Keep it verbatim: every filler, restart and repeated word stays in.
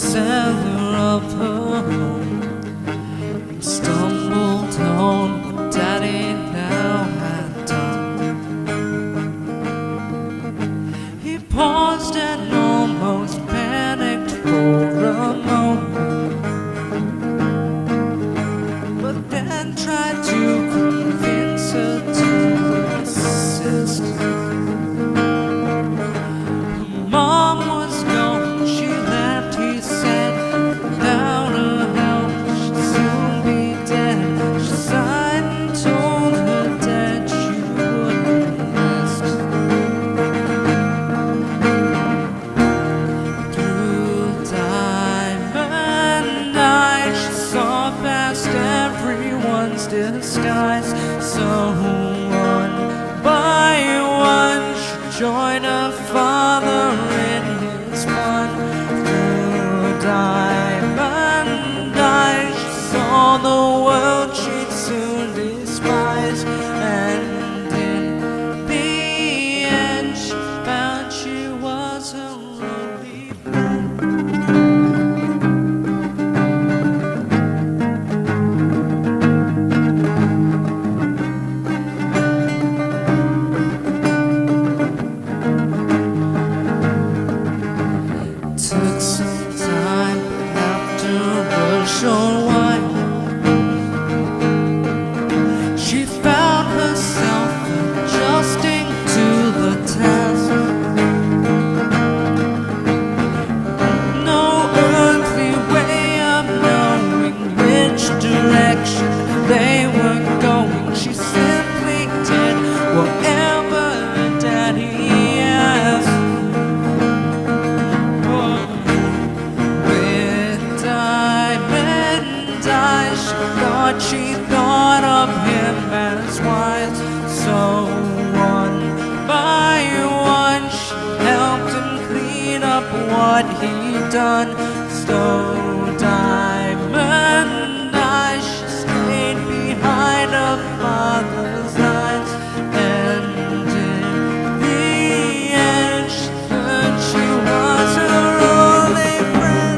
cellar of her home, and stumbled on what Daddy now had done. He paused and almost panicked for a moment, but then tried to convince her to assist. Her mom was gone, she left, he said, without her help she'd soon be dead. She sighed and told her dad she wouldn't rest. Through diamond eyes she saw past everyone's disguise. So one by one she joined her father in his fun. Through diamond eyes she saw the world she'd soon despise, and in the end she found she was her only friend. Took some time, but after a short while she found herself adjusting to the task. No earthly way of knowing which direction they were going. She simply did whatever Daddy asked. She thought she thought of him as wise. So one by one she helped him clean up what he'd done. So diamond eyes she stayed behind her father's eyes, and in the end she learned she was her only friend.